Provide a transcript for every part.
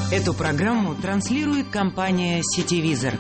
Эту программу транслирует компания «Сетевизор».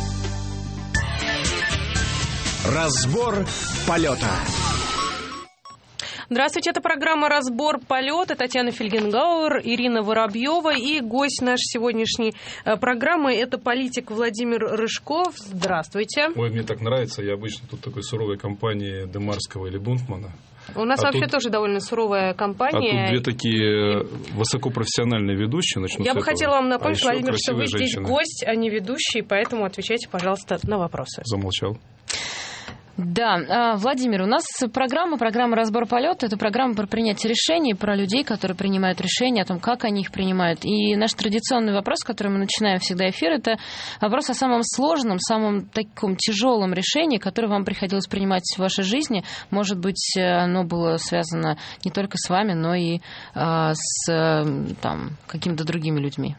Разбор полета. Здравствуйте, это программа «Разбор полета». Татьяна Фельгенгауэр, Ирина Воробьева. И гость нашей сегодняшней программы – это политик Владимир Рыжков. Здравствуйте. Ой, мне так нравится. Я обычно тут такой суровой компании Демарского или Бунтмана. У нас вообще тоже довольно суровая компания. А тут две такие высокопрофессиональные ведущие. Я бы хотела вам напомнить, Владимир, что вы женщины. здесь гость, а не ведущий, поэтому отвечайте, пожалуйста, на вопросы. Замолчал. Да, Владимир, у нас программа «Разбор полета». Это программа про принятие решений, про людей, которые принимают решения, о том, как они их принимают. И наш традиционный вопрос, с которым мы начинаем всегда эфир, это вопрос о самом сложном, самом таком тяжелом решении, которое вам приходилось принимать в вашей жизни. Может быть, оно было связано не только с вами, но и с какими-то другими людьми.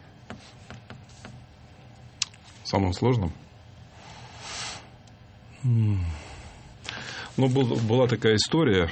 Самым сложным? Ну, была такая история.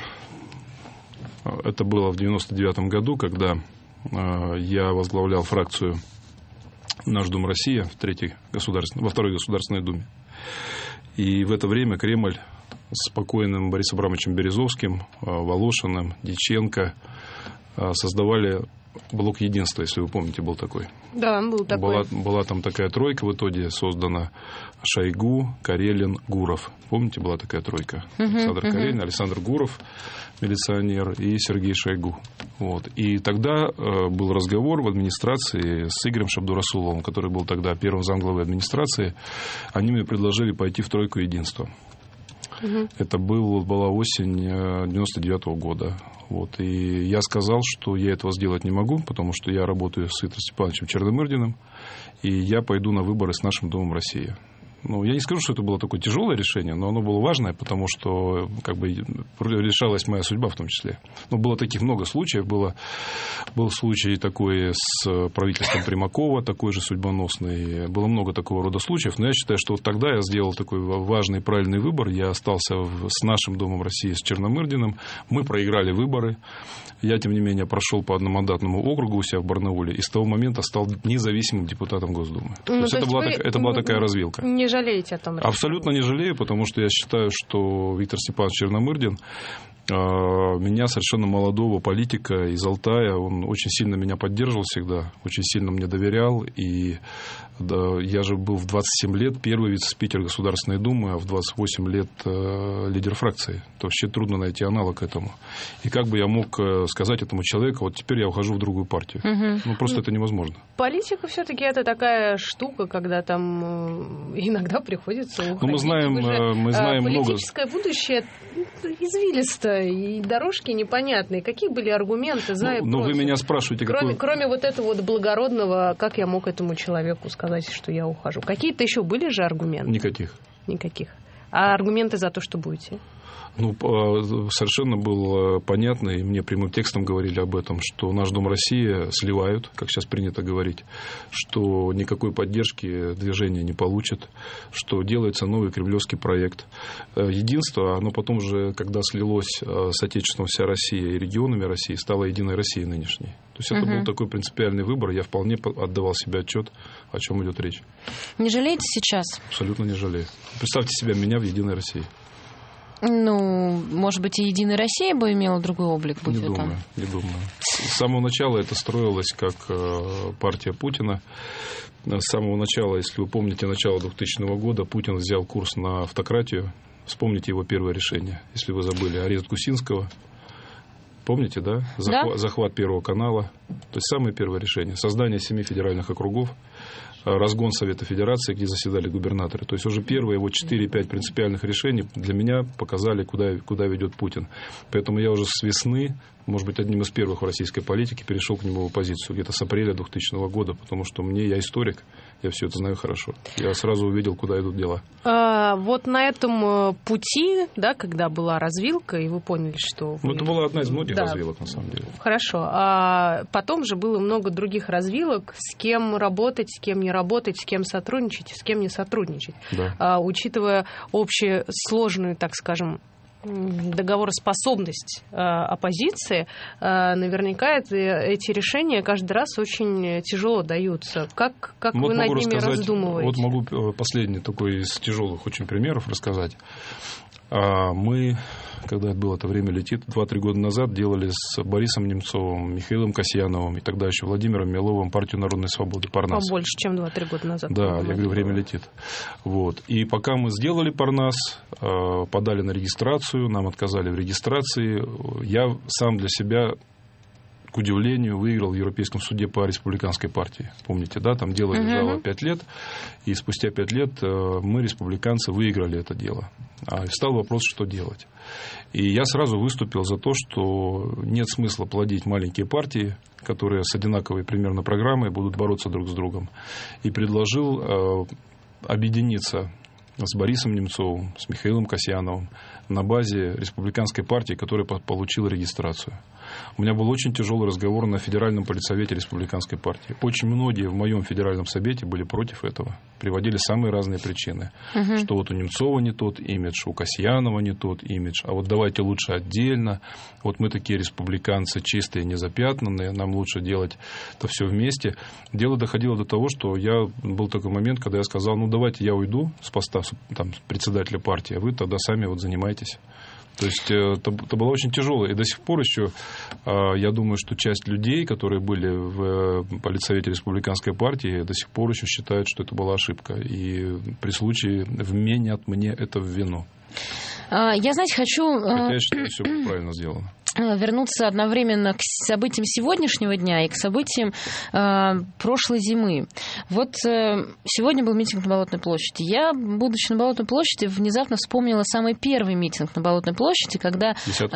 Это было в 99-м году, когда я возглавлял фракцию «Наш Дом Россия» во второй Государственной Думе. И в это время Кремль с покойным Борисом Абрамовичем Березовским, Волошиным, Дьяченко создавали блок единства, если вы помните, был такой. Да, был такой. Была там такая тройка в итоге создана: Шойгу, Карелин, Гуров. Помните, была такая тройка? Александр Карелин, Александр Гуров, милиционер, и Сергей Шойгу. Вот. И тогда был разговор в администрации с Игорем Шабдурасуловым, который был тогда первым замглавы администрации. Они мне предложили пойти в тройку единства. Это была осень 99-го года. Вот. И я сказал, что я этого сделать не могу, потому что я работаю с Виктором Степановичем Черномырдиным, и я пойду на выборы с нашим Домом России. Ну, я не скажу, что это было такое тяжелое решение, но оно было важное, потому что решалась моя судьба в том числе. Но было таких много случаев. Был случай такой с правительством Примакова, такой же судьбоносный. Было много такого рода случаев. Но я считаю, что вот тогда я сделал такой важный и правильный выбор. Я остался с нашим Домом России, с Черномырдиным. Мы проиграли выборы. Я, тем не менее, прошел по одномандатному округу у себя в Барнауле и с того момента стал независимым депутатом Госдумы. То есть это была такая развилка. Не жалеете о том? Абсолютно не жалею, потому что я считаю, что Виктор Степанович Черномырдин, меня, совершенно молодого политика из Алтая, он очень сильно меня поддерживал всегда, очень сильно мне доверял. И я же был в 27 лет первый вице-спикер Государственной Думы, а в 28 лет лидер фракции. То вообще трудно найти аналог этому. И как бы я мог сказать этому человеку: вот теперь я ухожу в другую партию. Ну, просто это невозможно. Политика все-таки это такая штука, когда там иногда приходится уходить. Ну, мы знаем политическое будущее извилисто, и дорожки непонятные. Какие были аргументы за и против? Ну, вы меня спрашиваете, кроме вот этого вот благородного, как я мог этому человеку сказать, что я ухожу? Какие-то еще были же аргументы? Никаких. А аргументы за то, что будете? Ну, совершенно было понятно, и мне прямым текстом говорили об этом, что наш Дом России сливают, как сейчас принято говорить, что никакой поддержки движения не получит, что делается новый кремлевский проект. Единство, оно потом же, когда слилось с отечественной вся Россия и регионами России, стало единой Россией нынешней. То есть это был такой принципиальный выбор, я вполне отдавал себе отчет, о чем идет речь. Не жалеете сейчас? Абсолютно не жалею. Представьте себя, меня в единой России. Ну, может быть, и «Единая Россия» бы имела другой облик? Не думаю. С самого начала это строилось как партия Путина. С самого начала, если вы помните, начало 2000 года, Путин взял курс на автократию. Вспомните его первое решение, если вы забыли, арест Гусинского. Помните, да? Захват Первого канала. То есть самое первое решение. Создание 7 федеральных округов. Разгон Совета Федерации, где заседали губернаторы. То есть уже первые 4-5 принципиальных решений для меня показали, куда ведет Путин. Поэтому я уже с весны, может быть, одним из первых в российской политике, перешел к нему в оппозицию. Где-то с апреля 2000 года, потому что я историк, я все это знаю хорошо. Я сразу увидел, куда идут дела. Вот на этом пути, да, когда была развилка, и вы поняли, что... это была одна из многих развилок, на самом деле. Хорошо. А потом же было много других развилок, с кем работать, с кем не работать, с кем сотрудничать, с кем не сотрудничать. Да. Учитывая общую сложную, так скажем, договороспособность оппозиции, наверняка эти решения каждый раз очень тяжело даются. Как вы над ними раздумываете? Вот могу последний такой из тяжелых очень примеров рассказать. Мы, когда это время летит, 2-3 года назад делали с Борисом Немцовым, Михаилом Касьяновым и тогда еще Владимиром Миловым партию народной свободы «Парнас». Побольше, чем 2-3 года назад. Да, я говорю, время летит. Вот. И пока мы сделали «Парнас», подали на регистрацию, нам отказали в регистрации, я сам для себя, к удивлению, выиграл в Европейском суде по республиканской партии. Помните, да? Там дело лежало 5 лет, и спустя 5 лет мы, республиканцы, выиграли это дело. И встал вопрос, что делать. И я сразу выступил за то, что нет смысла плодить маленькие партии, которые с одинаковой примерно программой будут бороться друг с другом. И предложил объединиться с Борисом Немцовым, с Михаилом Касьяновым на базе республиканской партии, которая получила регистрацию. У меня был очень тяжелый разговор на Федеральном политсовете республиканской партии. Очень многие в моем федеральном совете были против этого. Приводили самые разные причины. Что вот у Немцова не тот имидж, у Касьянова не тот имидж. А вот давайте лучше отдельно. Вот мы такие республиканцы чистые, незапятнанные. Нам лучше делать это все вместе. Дело доходило до того, что был такой момент, когда я сказал, давайте я уйду с поста председателя партии, а вы тогда сами занимаетесь. То есть это было очень тяжело. И до сих пор еще, я думаю, что часть людей, которые были в политсовете республиканской партии, до сих пор еще считают, что это была ошибка. И при случае вменят мне это в вину. Я, хочу... Хотя я считаю, все было правильно сделано. Вернуться одновременно к событиям сегодняшнего дня и к событиям прошлой зимы. Вот сегодня был митинг на Болотной площади. Я, будучи на Болотной площади, внезапно вспомнила самый первый митинг на Болотной площади, когда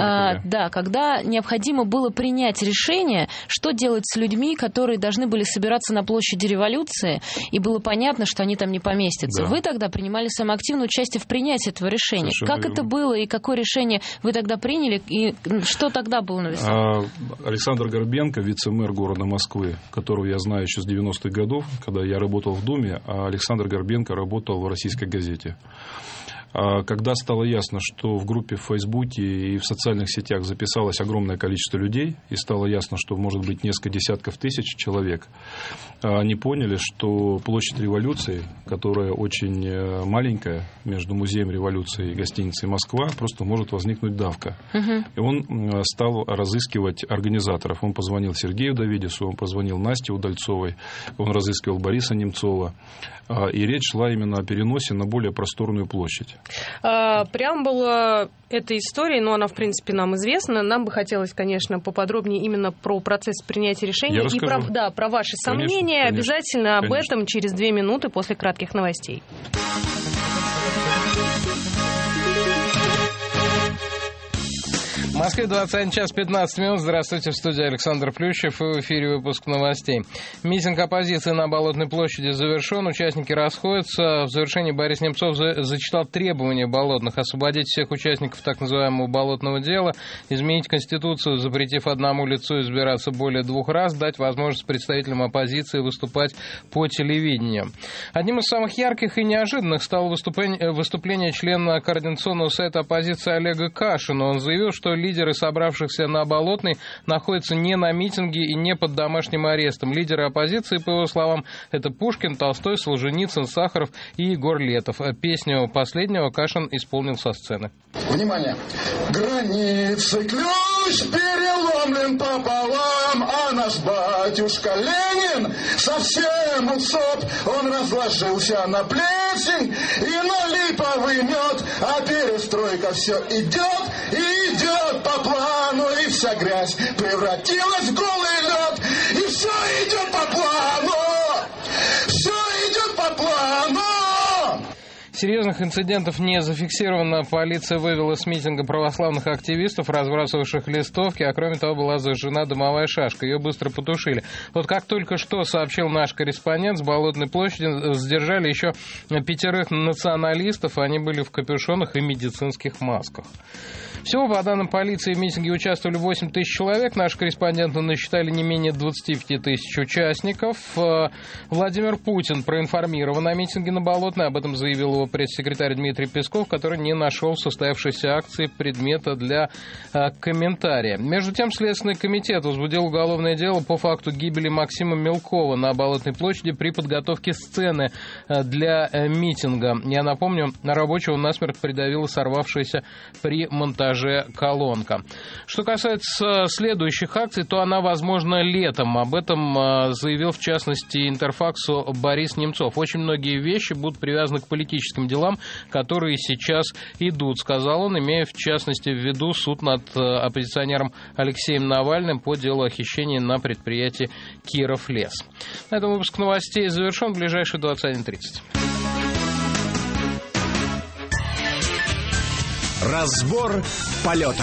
необходимо было принять решение, что делать с людьми, которые должны были собираться на площади Революции, и было понятно, что они там не поместятся. Да. Вы тогда принимали самое активное участие в принятии этого решения. Совершенно как это было, и какое решение вы тогда приняли, и что тогда было на весах? Александр Горбенко, вице-мэр города Москвы, которого я знаю еще с 90-х годов, когда я работал в Думе, а Александр Горбенко работал в «Российской газете». Когда стало ясно, что в группе в Фейсбуке и в социальных сетях записалось огромное количество людей, и стало ясно, что может быть несколько десятков тысяч человек, они поняли, что площадь Революции, которая очень маленькая, между Музеем Революции и гостиницей «Москва», просто может возникнуть давка. И он стал разыскивать организаторов. Он позвонил Сергею Давидису, он позвонил Насте Удальцовой, он разыскивал Бориса Немцова. И речь шла именно о переносе на более просторную площадь. Преамбула этой истории, она, в принципе, нам известна. Нам бы хотелось, конечно, поподробнее именно про процесс принятия решений и про ваши сомнения. Конечно, обязательно об этом через 2 минуты после кратких новостей. В Москве 21 час 15 минут. Здравствуйте, в студии Александр Плющев, и в эфире выпуск новостей. Митинг оппозиции на Болотной площади завершен, участники расходятся. В завершении Борис Немцов зачитал требования болотных: освободить всех участников так называемого болотного дела, изменить Конституцию, запретив одному лицу избираться более 2 раз, дать возможность представителям оппозиции выступать по телевидению. Одним из самых ярких и неожиданных стало выступление члена координационного совета оппозиции Олега Кашина. Он заявил, что лидеры, собравшихся на Болотной, находятся не на митинге и не под домашним арестом. Лидеры оппозиции, по его словам, это Пушкин, Толстой, Солженицын, Сахаров и Егор Летов. Песню последнего Кашин исполнил со сцены. Внимание! Границы ключ переломлен пополам, а наш батюшка Ленин совсем усоп. Он разложился на плесень и на липовый мед, а перестройка все идет и идет по плану, и вся грязь превратилась в голый лед, и все идет по плану, все идет по плану. Серьезных инцидентов не зафиксировано. Полиция вывела с митинга православных активистов, разбрасывавших листовки, а кроме того была зажжена дымовая шашка. Ее быстро потушили. Вот как только что сообщил наш корреспондент, с Болотной площади задержали еще 5 националистов. Они были в капюшонах и медицинских масках. Всего, по данным полиции, в митинге участвовали 8 тысяч человек. Наши корреспонденты насчитали не менее 25 тысяч участников. Владимир Путин проинформирован о митинге на Болотной. Об этом заявил его пресс-секретарь Дмитрий Песков, который не нашел в состоявшейся акции предмета для комментария. Между тем, Следственный комитет возбудил уголовное дело по факту гибели Максима Мелкова на Болотной площади при подготовке сцены для митинга. Я напомню, рабочего насмерть придавила сорвавшаяся при монтаже колонка. Что касается следующих акций, то она возможна летом. Об этом заявил, в частности, Интерфаксу Борис Немцов. Очень многие вещи будут привязаны к политическим делам, которые сейчас идут, сказал он, имея, в частности, в виду суд над оппозиционером Алексеем Навальным по делу о хищении на предприятии «Кировлес». На этом выпуск новостей завершен. В ближайшие 21:30. Разбор полета.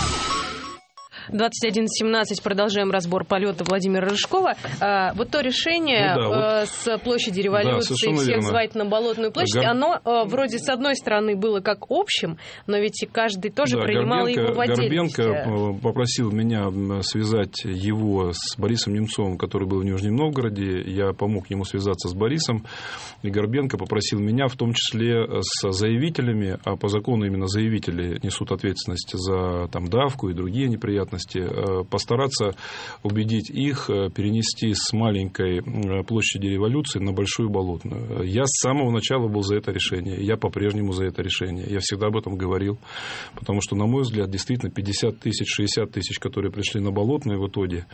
21:17. Продолжаем разбор полета Владимира Рыжкова. Вот то решение с площади Революции всех звать на Болотную площадь, оно вроде с одной стороны было как общим, но ведь и каждый тоже принимал его в отдельности. Горбенко попросил меня связать его с Борисом Немцовым, который был в Нижнем Новгороде. Я помог ему связаться с Борисом. И Горбенко попросил меня, в том числе с заявителями, а по закону именно заявители несут ответственность за давку и другие неприятности, постараться убедить их перенести с маленькой площади Революции на Большую Болотную. Я с самого начала был за это решение, я по-прежнему за это решение. Я всегда об этом говорил, потому что, на мой взгляд, действительно 50 тысяч, 60 тысяч, которые пришли на Болотную в итоге,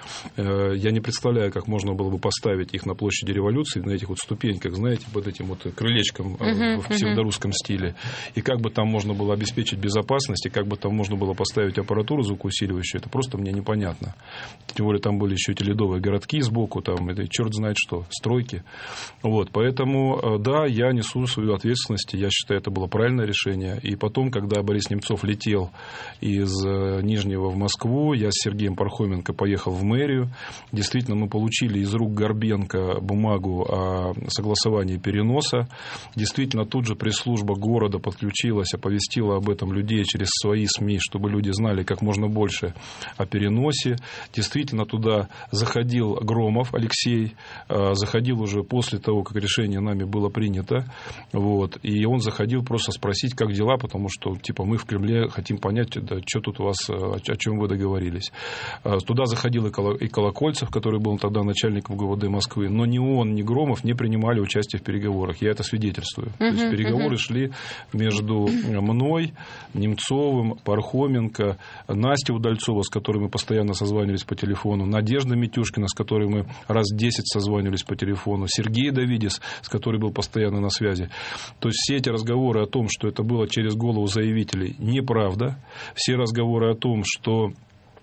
я не представляю, как можно было бы поставить их на площади Революции, на этих вот ступеньках, знаете, под этим вот крылечком в псевдорусском стиле, и как бы там можно было обеспечить безопасность, и как бы там можно было поставить аппаратуру звукоусиливающую, это просто мне непонятно. Тем более там были еще эти ледовые городки сбоку, там это черт знает что, стройки. Вот, поэтому, да, я несу свою ответственность, я считаю, это было правильное решение. И потом, когда Борис Немцов летел из Нижнего в Москву, я с Сергеем Пархоменко поехал в мэрию. Действительно, мы получили из рук Горбенко бумагу о согласовании переноса. Действительно, тут же пресс-служба города подключилась, оповестила об этом людей через свои СМИ, чтобы люди знали как можно больше о переносе. Действительно, туда заходил Громов Алексей, заходил уже после того, как решение нами было принято. Вот, и он заходил просто спросить, как дела, потому что мы в Кремле хотим понять, что тут у вас, о чем вы договорились. Туда заходил и Колокольцев, который был тогда начальником ГУВД Москвы, но ни он, ни Громов не принимали участие в переговорах. Я это свидетельствую. То есть переговоры шли между мной, Немцовым, Пархоменко, Настей Удальцова, с которой мы постоянно созванивались по телефону, Надежда Митюшкина, с которой мы раз 10 созванивались по телефону, Сергей Давидис, с которым был постоянно на связи. То есть все эти разговоры о том, что это было через голову заявителей, неправда. Все разговоры о том, что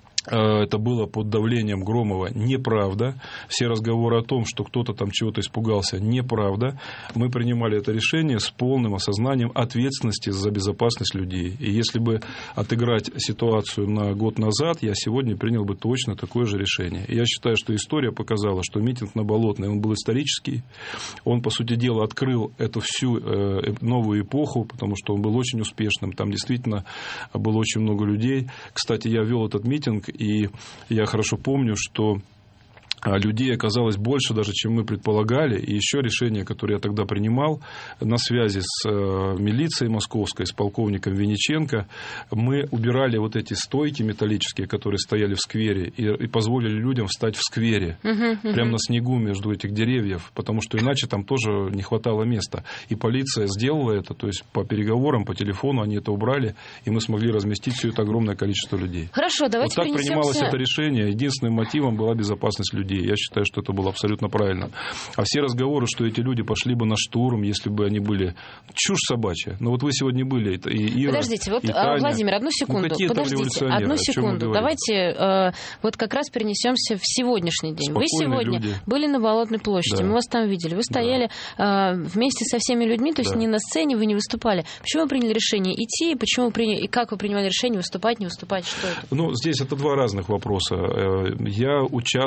это было под давлением Громова, неправда. Все разговоры о том, что кто-то там чего-то испугался, неправда. Мы принимали это решение с полным осознанием ответственности за безопасность людей. И если бы отыграть ситуацию на год назад, я сегодня принял бы точно такое же решение. И я считаю, что история показала, что митинг на Болотной, он был исторический. Он, по сути дела, открыл эту всю новую эпоху, потому что он был очень успешным. Там действительно было очень много людей. Кстати, я вел этот митинг, и я хорошо помню, что людей оказалось больше даже, чем мы предполагали. И еще решение, которое я тогда принимал на связи с милицией московской, с полковником Винниченко, мы убирали вот эти стойки металлические, которые стояли в сквере, и позволили людям встать в сквере, прямо на снегу между этих деревьев, потому что иначе там тоже не хватало места. И полиция сделала это, то есть по переговорам, по телефону они это убрали, и мы смогли разместить все это огромное количество людей. Хорошо, давайте вот так принималось это решение. Единственным мотивом была безопасность людей. Я считаю, что это было абсолютно правильно. А все разговоры, что эти люди пошли бы на штурм, если бы они были... Чушь собачья. Но вот вы сегодня были, и Ира, подождите, вот, и Таня. Владимир, одну секунду. Подождите, одну секунду. Давайте вот как раз перенесемся в сегодняшний день. Спокойные вы сегодня люди. Были на Болотной площади, да. Мы вас там видели. Вы стояли вместе со всеми людьми, то есть не на сцене, вы не выступали. Почему вы приняли решение идти, и как вы принимали решение выступать, не выступать? Что это? Ну, здесь это два разных вопроса. Я участвую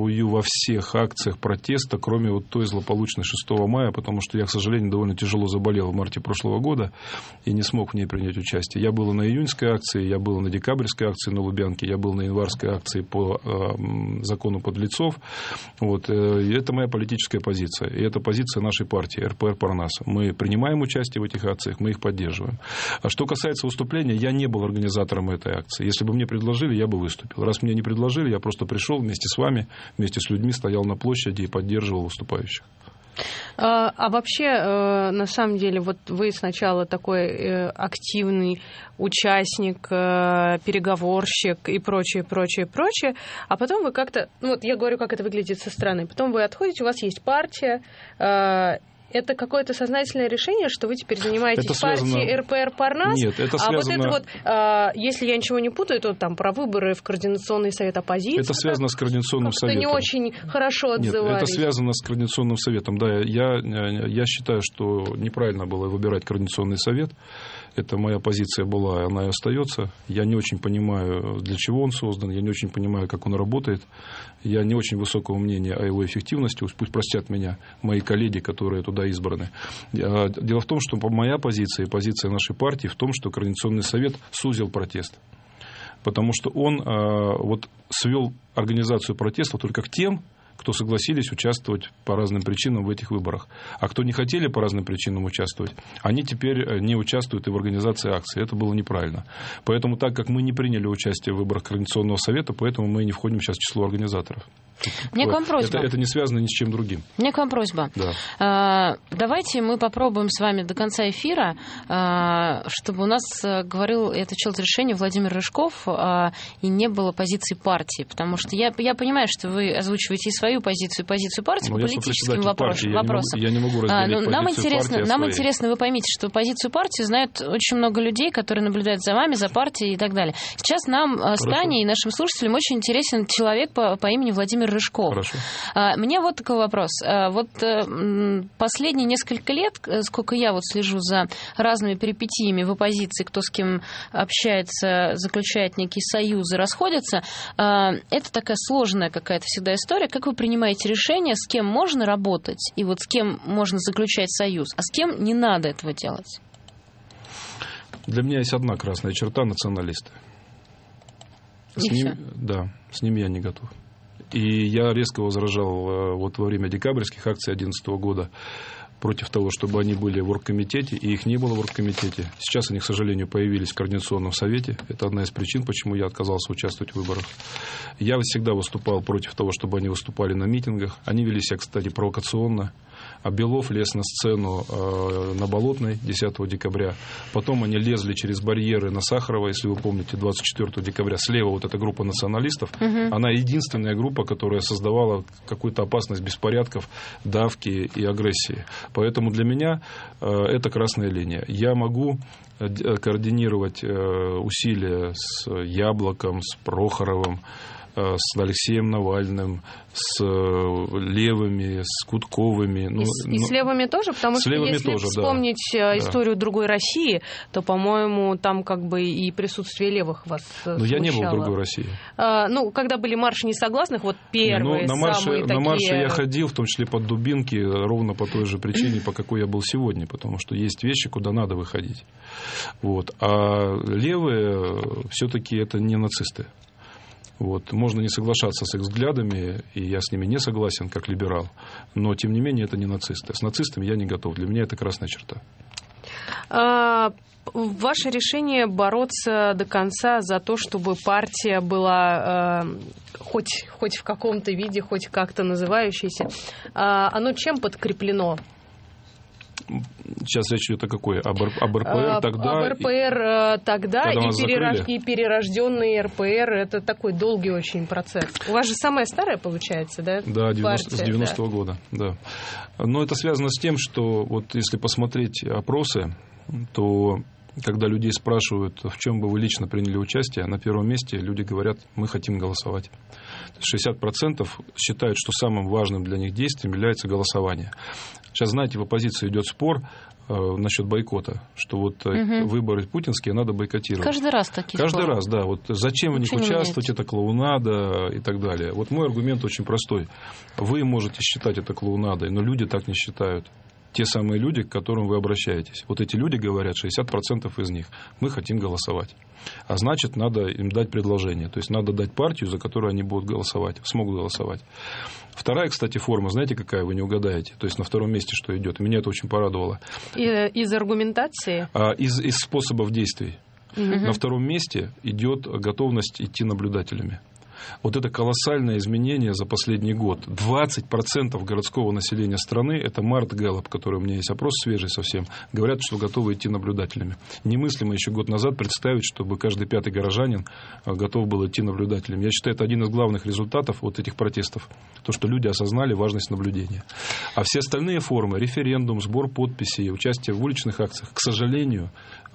участвую во всех акциях протеста, кроме вот той злополучной 6 мая, потому что я, к сожалению, довольно тяжело заболел в марте прошлого года и не смог в ней принять участие. Я был на июньской акции, я был на декабрьской акции на Лубянке, я был на январской акции по закону подлецов. Вот. И это моя политическая позиция. И это позиция нашей партии, РПР Парнаса. Мы принимаем участие в этих акциях, мы их поддерживаем. А что касается выступления, я не был организатором этой акции. Если бы мне предложили, я бы выступил. Раз мне не предложили, я просто пришел вместе с вами, вместе с людьми, стоял на площади и поддерживал выступающих. А вообще, на самом деле, вот вы сначала такой активный участник, переговорщик и прочее, а потом вы как-то, ну вот я говорю, как это выглядит со стороны, потом вы отходите, у вас есть партия, это какое-то сознательное решение, что вы теперь занимаетесь партией РПР Парнас? Нет, это связано... А вот это вот, если я ничего не путаю, то там про выборы в Координационный совет оппозиции. Это связано с Координационным советом. Это не очень хорошо отзывались. Нет, это связано с Координационным советом. Да, я считаю, что неправильно было выбирать Координационный совет. Это моя позиция была, она и остается. Я не очень понимаю, для чего он создан, я не очень понимаю, как он работает. Я не очень высокого мнения о его эффективности. Пусть простят меня мои коллеги, которые туда избраны. Дело в том, что моя позиция и позиция нашей партии в том, что Координационный совет сузил протест. Потому что он вот свел организацию протеста только к тем, кто согласились участвовать по разным причинам в этих выборах. А кто не хотели по разным причинам участвовать, они теперь не участвуют и в организации акций. Это было неправильно. Поэтому, так как мы не приняли участие в выборах Координационного совета, поэтому мы не входим сейчас в число организаторов. Мне к вам просьба. Это не связано ни с чем другим. Мне к вам просьба. Да. Давайте мы попробуем с вами до конца эфира, чтобы у нас говорил и отвечал за решение Владимир Рыжков, и не было позиции партии. Потому что я понимаю, что вы озвучиваете и свою позицию, и позицию партии по политическим вопросам. Я не могу разделить нам интересно, вы поймите, что позицию партии знают очень много людей, которые наблюдают за вами, за партией и так далее. Сейчас нам, с Таней и нашим слушателям, очень интересен человек по имени Владимир Рыжков. Хорошо. Мне вот такой вопрос. Вот последние несколько лет, сколько я вот слежу за разными перипетиями в оппозиции, кто с кем общается, заключает некие союзы, расходится, это такая сложная какая-то всегда история. Как вы принимаете решение, с кем можно работать, и вот с кем можно заключать союз, а с кем не надо этого делать? Для меня есть одна красная черта — националисты. С ними я не готов. И я резко возражал вот во время декабрьских акций 2011 года против того, чтобы они были в оргкомитете, и их не было в оргкомитете. Сейчас они, к сожалению, появились в Координационном совете. Это одна из причин, почему я отказался участвовать в выборах. Я всегда выступал против того, чтобы они выступали на митингах. Они вели себя, кстати, провокационно. А Белов лез на сцену на Болотной 10 декабря. Потом они лезли через барьеры на Сахарова, если вы помните, 24 декабря. Слева вот эта группа националистов. Она единственная группа, которая создавала какую-то опасность беспорядков, давки и агрессии. Поэтому для меня это красная линия. Я могу координировать усилия с Яблоком, с Прохоровым, с Алексеем Навальным, с левыми, с Кутковыми. И с левыми тоже? Потому что если вспомнить историю другой России, то, по-моему, там как бы и присутствие левых вас смущало. Но я не был в другой России. Когда были марши несогласных, вот первые, самые такие... На марше я ходил, в том числе под дубинки, ровно по той же причине, по какой я был сегодня, потому что есть вещи, куда надо выходить. Вот. А левые все-таки это не нацисты. Вот. Можно не соглашаться с их взглядами, и я с ними не согласен, как либерал, но, тем не менее, это не нацисты. С нацистами я не готов. Для меня это красная черта. Ваше решение бороться до конца за то, чтобы партия была хоть в каком-то виде, хоть как-то называющейся, оно чем подкреплено? Сейчас речь идет о какой? Об РПР тогда? Об РПР тогда и перерожденный РПР. Это такой долгий очень процесс. У вас же самая старая, получается, да? Да, с 90-го года. Да. Но это связано с тем, что вот если посмотреть опросы, то когда людей спрашивают, в чем бы вы лично приняли участие, на первом месте люди говорят: мы хотим голосовать. 60% считают, что самым важным для них действием является голосование. Сейчас, знаете, в оппозиции идет спор, насчет бойкота, что вот выборы путинские надо бойкотировать. Каждый раз такие Каждый слова. раз, да. Вот зачем в них участвовать, это клоунада и так далее. Вот мой аргумент очень простой. Вы можете считать это клоунадой, но люди так не считают. Те самые люди, к которым вы обращаетесь. Вот эти люди говорят, 60% из них, мы хотим голосовать. А значит, надо им дать предложение. То есть, надо дать партию, за которую они будут голосовать, смогут голосовать. Вторая, кстати, форма, знаете, какая, вы не угадаете. То есть, на втором месте что идет. Меня это очень порадовало. Из аргументации? Из способов действий. На втором месте идет готовность идти наблюдателями. Вот это колоссальное изменение за последний год. 20% городского населения страны, это Март Гэллоп, который у меня есть опрос свежий совсем, говорят, что готовы идти наблюдателями. Немыслимо еще год назад представить, чтобы каждый пятый горожанин готов был идти наблюдателем. Я считаю, это один из главных результатов вот этих протестов. То, что люди осознали важность наблюдения. А все остальные формы, референдум, сбор подписей, участие в уличных акциях, к сожалению,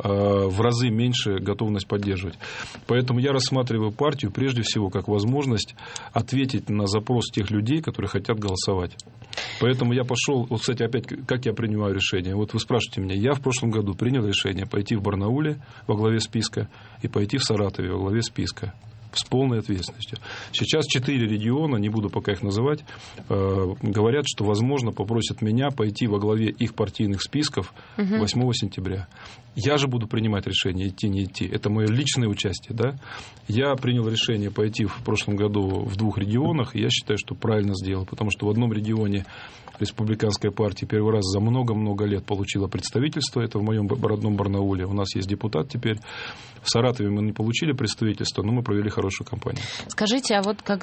в разы меньше готовность поддерживать. Поэтому я рассматриваю партию прежде всего как возможность ответить на запрос тех людей, которые хотят голосовать. Поэтому я пошел, вот, кстати, опять, как я принимаю решение. Вот вы спрашиваете меня, я в прошлом году принял решение пойти в Барнауле во главе списка и пойти в Саратове во главе списка. С полной ответственностью. Сейчас 4 региона, не буду пока их называть, говорят, что, возможно, попросят меня пойти во главе их партийных списков 8 сентября. Я же буду принимать решение, идти, не идти. Это мое личное участие. Да? Я принял решение пойти в прошлом году в 2 регионах, и я считаю, что правильно сделал, потому что в одном регионе республиканская партия первый раз за много-много лет получила представительство. Это в моем родном Барнауле. У нас есть депутат теперь. В Саратове мы не получили представительство, но мы провели хорошую кампанию. Скажите, а вот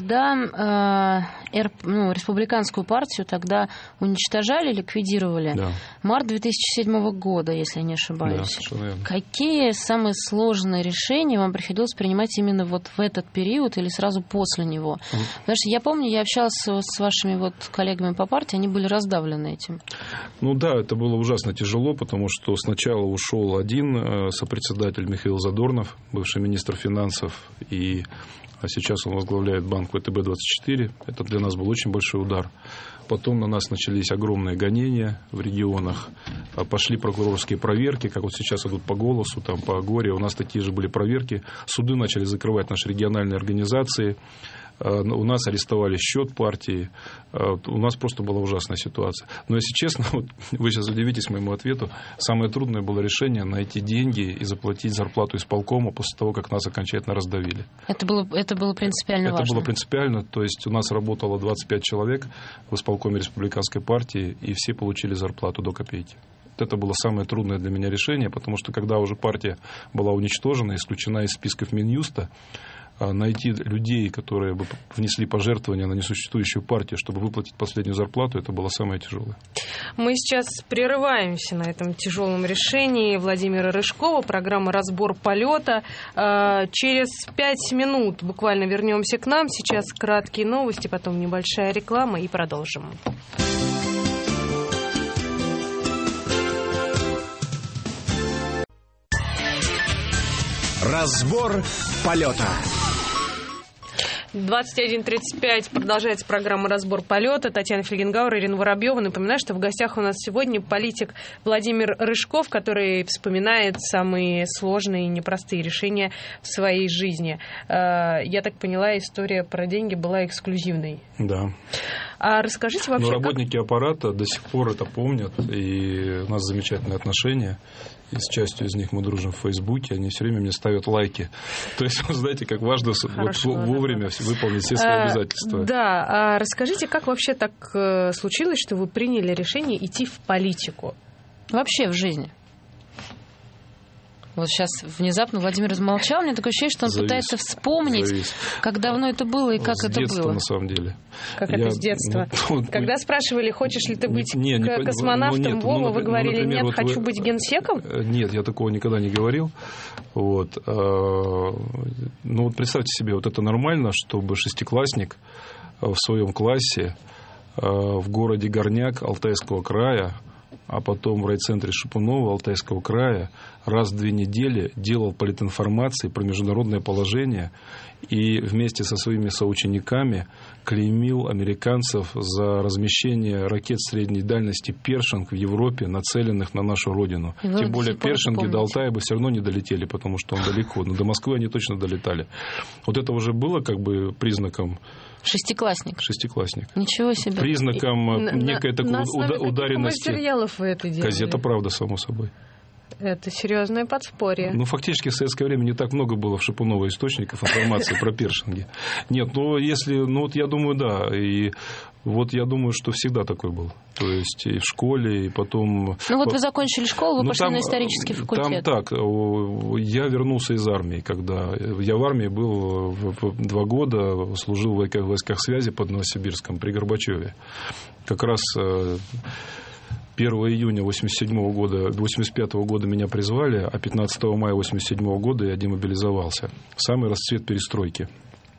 когда республиканскую партию тогда уничтожали, ликвидировали, да. Март 2007 года, если я не ошибаюсь, да, совершенно верно. Какие самые сложные решения вам приходилось принимать именно вот в этот период или сразу после него? Потому что я помню, я общалась с вашими вот коллегами по партии, они были раздавлены этим. Ну да, это было ужасно тяжело, потому что сначала ушел один сопредседатель Михаил Задорнов, бывший министр финансов, и сейчас он возглавляет банк ВТБ-24. Это для нас был очень большой удар. Потом на нас начались огромные гонения в регионах, пошли прокурорские проверки, как вот сейчас идут по «Голосу», там, по «Горе». У нас такие же были проверки. Суды начали закрывать наши региональные организации. У нас арестовали счет партии. У нас просто была ужасная ситуация. Но, если честно, вот вы сейчас удивитесь моему ответу, самое трудное было решение найти деньги и заплатить зарплату исполкома после того, как нас окончательно раздавили. Это было принципиально важно? Это было принципиально. То есть, у нас работало 25 человек в исполкоме республиканской партии, и все получили зарплату до копейки. Это было самое трудное для меня решение, потому что, когда уже партия была уничтожена, исключена из списков Минюста, найти людей, которые бы внесли пожертвования на несуществующую партию, чтобы выплатить последнюю зарплату, это было самое тяжелое. Мы сейчас прерываемся на этом тяжелом решении Владимира Рыжкова. Программа «Разбор полета». Через 5 минут буквально вернемся к нам. Сейчас краткие новости, потом небольшая реклама и продолжим. Разбор полета. 21:35 продолжается программа «Разбор полета». Татьяна Фельгенгауэр, Ирина Воробьева. Напоминаю, что в гостях у нас сегодня политик Владимир Рыжков, который вспоминает самые сложные и непростые решения в своей жизни. Я так поняла, история про деньги была эксклюзивной. Да. А расскажите вообще... Но работники аппарата до сих пор это помнят, и у нас замечательные отношения. И с частью из них мы дружим в Фейсбуке, они все время мне ставят лайки. То есть, вы знаете, как важно вовремя выполнить все свои обязательства. Да, а расскажите, как вообще так случилось, что вы приняли решение идти в политику? Вообще в жизни. Вот сейчас внезапно Владимир замолчал, у меня такое ощущение, что он пытается вспомнить, как давно это было и как это было. С детства, на самом деле. Как это с детства? Когда спрашивали, хочешь ли ты быть космонавтом, Вова, вы говорили, например, нет, хочу быть генсеком? Нет, я такого никогда не говорил. Вот. Ну вот представьте себе, вот это нормально, чтобы шестиклассник в своем классе в городе Горняк Алтайского края а потом в райцентре Шипунова Алтайского края раз в 2 недели делал политинформации про международное положение и вместе со своими соучениками клеймил американцев за размещение ракет средней дальности «Першинг» в Европе, нацеленных на нашу родину. Тем более «Першинги» до Алтая бы все равно не долетели, потому что он далеко. Но до Москвы они точно долетали. Вот это уже было как бы признаком... Шестиклассник. Ничего себе. Признаком некой такой ударенности. Материалов вы это делали? Газета «Правда», само собой. Это серьезное подспорье. Ну, фактически в советское время не так много было в Шипуново источников информации про першинги. Нет, вот я думаю, да. И вот я думаю, что всегда такой был. То есть и в школе, и потом... Ну, вот вы закончили школу, вы пошли на исторический факультет. Там так. Я вернулся из армии, когда... Я в армии был 2 года, служил в войсках связи под Новосибирском при Горбачеве. Как раз... 1 июня 1985 года меня призвали, а 15 мая 1987 года я демобилизовался. Самый расцвет перестройки.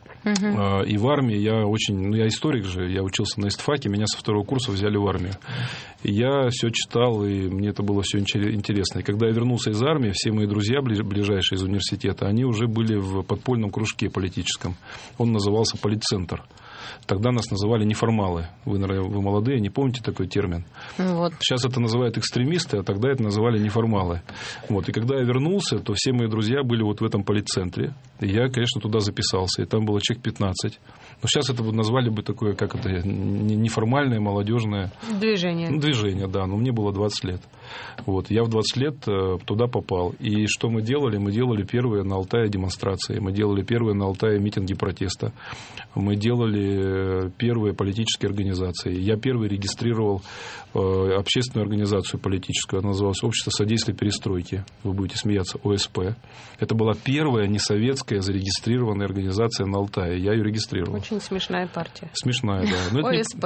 И в армии я я историк же, я учился на истфаке, меня со 2-го курса взяли в армию. И я все читал, и мне это было все интересно. И когда я вернулся из армии, все мои друзья, ближайшие из университета, они уже были в подпольном кружке политическом. Он назывался «Политцентр». Тогда нас называли неформалы. Вы молодые, не помните такой термин? Вот. Сейчас это называют экстремисты, а тогда это называли неформалы. Вот. И когда я вернулся, то все мои друзья были вот в этом политцентре. И я, конечно, туда записался. И там было человек 15. Но сейчас это назвали бы такое, как это, неформальное, молодежное... Движение. Движение, да. Но мне было 20 лет. Вот. Я в 20 лет туда попал. И что мы делали? Мы делали первые на Алтае демонстрации. Мы делали первые на Алтае митинги протеста. Мы делали первые политические организации. Я первый регистрировал общественную организацию политическую. Она называлась «Общество содействия перестройки». Вы будете смеяться, ОСП. Это была первая несоветская зарегистрированная организация на Алтае. Я ее регистрировал. Очень смешная партия. Смешная, да. ОСП.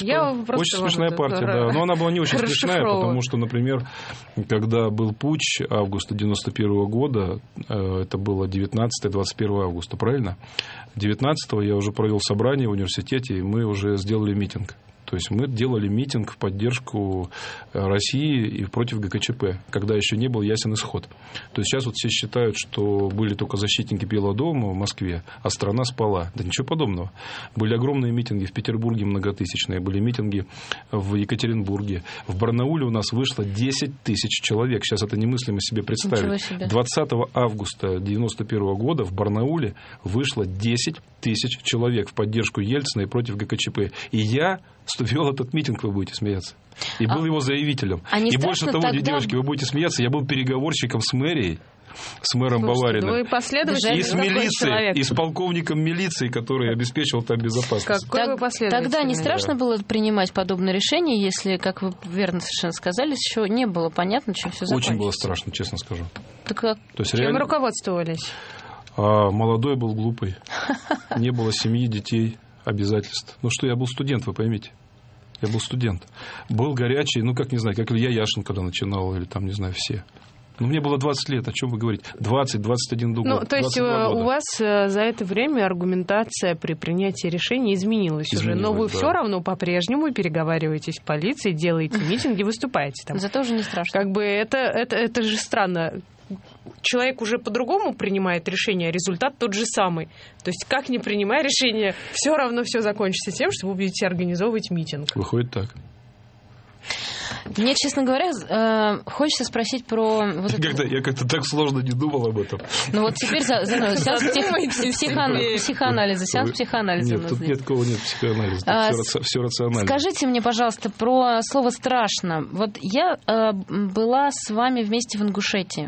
Очень смешная партия, да. Но она была не очень смешная, потому что, например, когда был путч августа 1991 года, это было 19-21 августа, правильно? 19-го я уже провел собрание в университете, и мы уже сделали митинг. То есть мы делали митинг в поддержку России и против ГКЧП, когда еще не был ясен исход. То есть сейчас вот все считают, что были только защитники Белого дома в Москве, а страна спала. Да ничего подобного. Были огромные митинги в Петербурге, многотысячные, были митинги в Екатеринбурге. В Барнауле у нас вышло 10 тысяч человек. Сейчас это немыслимо себе представить. 20 августа 1991 года в Барнауле вышло 10 тысяч человек в поддержку Ельцина и против ГКЧП. И я вел этот митинг, вы будете смеяться. И был его заявителем. И больше того, девочки, вы будете смеяться, я был переговорщиком с мэрией, с мэром Бавариным. Вы последовательный и с милицией, и с полковником милиции, который обеспечивал там безопасность. Тогда не страшно было принимать подобное решение, если, как вы верно совершенно сказали, еще не было понятно, чем все закончится? Очень было страшно, честно скажу. Так как? Чем руководствовались? Молодой был, глупый. Не было семьи, детей, обязательств. Ну что, я был студент, вы поймите. Я был студент. Был горячий, как не знаю, как Илья Яшин, когда начинал, или там, не знаю, все. Ну, мне было 20 лет, о чем вы говорите? 20, 21 год. Ну, то есть у вас за это время аргументация при принятии решений изменилась уже, но вы все равно по-прежнему переговариваетесь с полицией, делаете митинги, выступаете там. Зато уже не страшно. Как бы это же странно. Человек уже по-другому принимает решение, а результат тот же самый. То есть, как ни принимая решение, все равно все закончится тем, что вы будете организовывать митинг. Выходит так. Мне, честно говоря, хочется спросить про... Я как-то так сложно не думал об этом. Ну вот теперь сеанс психоанализа. Нет, тут нет психоанализа, все рационально. Скажите мне, пожалуйста, про слово «страшно». Вот я была с вами вместе в Ингушетии.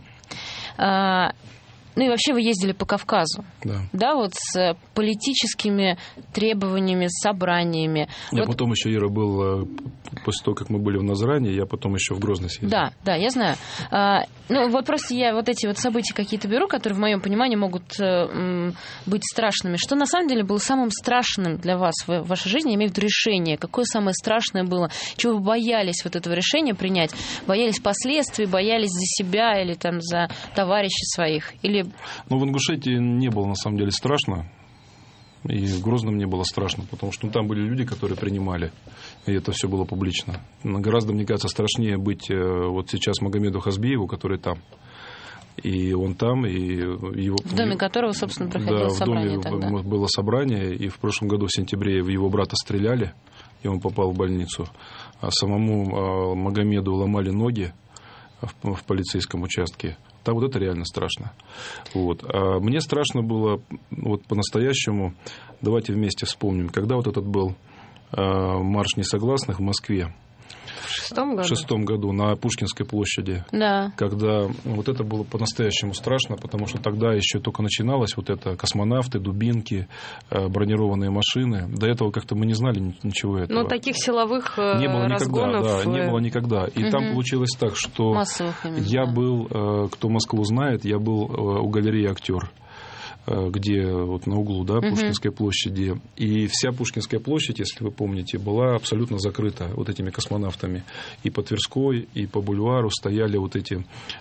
Ну и вообще вы ездили по Кавказу, да, вот с политическими требованиями, собраниями. Я потом еще, Ира, был, после того, как мы были в Назране, я потом еще в Грозный съездил. Да, я знаю. Ну вот просто я вот эти вот события какие-то беру, которые в моем понимании могут быть страшными. Что на самом деле было самым страшным для вас в вашей жизни, я имею в виду решение? Какое самое страшное было? Чего вы боялись вот этого решения принять? Боялись последствий, боялись за себя или там за товарищей своих? Или... Ну, в Ингушетии не было, на самом деле, страшно. И в Грозном мне было страшно, потому что там были люди, которые принимали, и это все было публично. Но гораздо, мне кажется, страшнее быть вот сейчас Магомеду Хазбиеву, который там. И он там, и его... В доме которого, собственно, проходило собрание тогда. В доме было собрание, и в прошлом году, в сентябре, его брата стреляли, и он попал в больницу. А самому Магомеду ломали ноги в полицейском участке. Там вот это реально страшно. Вот. А мне страшно было вот по-настоящему, давайте вместе вспомним, когда вот этот был марш несогласных в Москве. В 2006 году на Пушкинской площади. Да. Когда вот это было по-настоящему страшно, потому что тогда еще только начиналось вот это космонавты, дубинки, бронированные машины. До этого как-то мы не знали ничего этого. Но таких силовых не было разгонов... Никогда, да, не было никогда. И там получилось так, что я был, кто Москву знает, я был у галереи «Актер», где вот на углу, да, Пушкинской площади. И вся Пушкинская площадь, если вы помните, была абсолютно закрыта вот этими космонавтами. И по Тверской, и по бульвару стояли вот эти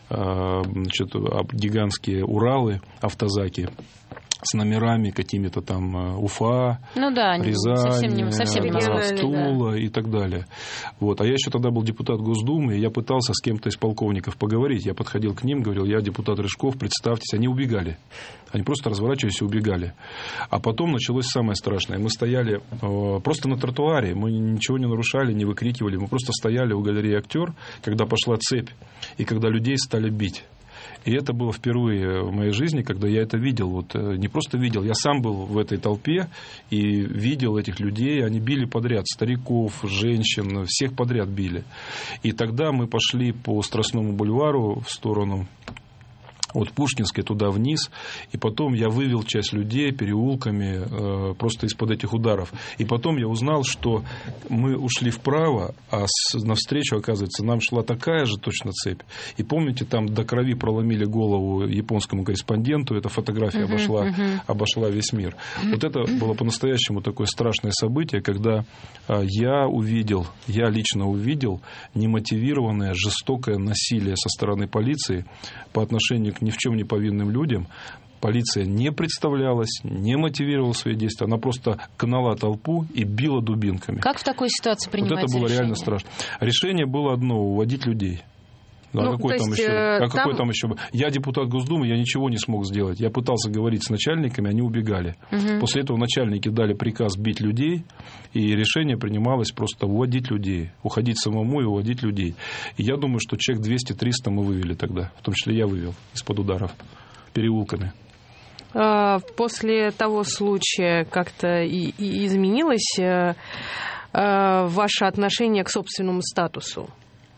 гигантские Уралы, автозаки с номерами какими-то там Уфа, Рязань, Тула и так далее. Вот. А я еще тогда был депутат Госдумы, и я пытался с кем-то из полковников поговорить. Я подходил к ним, говорил: я депутат Рыжков, представьтесь. Они убегали. Они просто разворачивались и убегали. А потом началось самое страшное. Мы стояли просто на тротуаре, мы ничего не нарушали, не выкрикивали. Мы просто стояли у галереи «Актер», когда пошла цепь, и когда людей стали бить. И это было впервые в моей жизни, когда я это видел. Вот, не просто видел, я сам был в этой толпе и видел этих людей. Они били подряд стариков, женщин, всех подряд били. И тогда мы пошли по Страстному бульвару в сторону от Пушкинской туда вниз, и потом я вывел часть людей переулками просто из-под этих ударов. И потом я узнал, что мы ушли вправо, а навстречу, оказывается, нам шла такая же точно цепь. И помните, там до крови проломили голову японскому корреспонденту, эта фотография обошла весь мир. Вот это было по-настоящему такое страшное событие, когда я лично увидел немотивированное жестокое насилие со стороны полиции по отношению к ни в чем не повинным людям. Полиция не представлялась, не мотивировала свои действия. Она просто гнала толпу и била дубинками. Как в такой ситуации принимается решение? Вот это было реально страшно. Решение было одно – уводить людей. Какой там еще? Я депутат Госдумы, я ничего не смог сделать. Я пытался говорить с начальниками, они убегали. После этого начальники дали приказ бить людей, и решение принималось просто уводить людей, уходить самому и уводить людей. И я думаю, что человек 200-300 мы вывели тогда, в том числе я вывел из-под ударов переулками. После того случая как-то и изменилось ваше отношение к собственному статусу?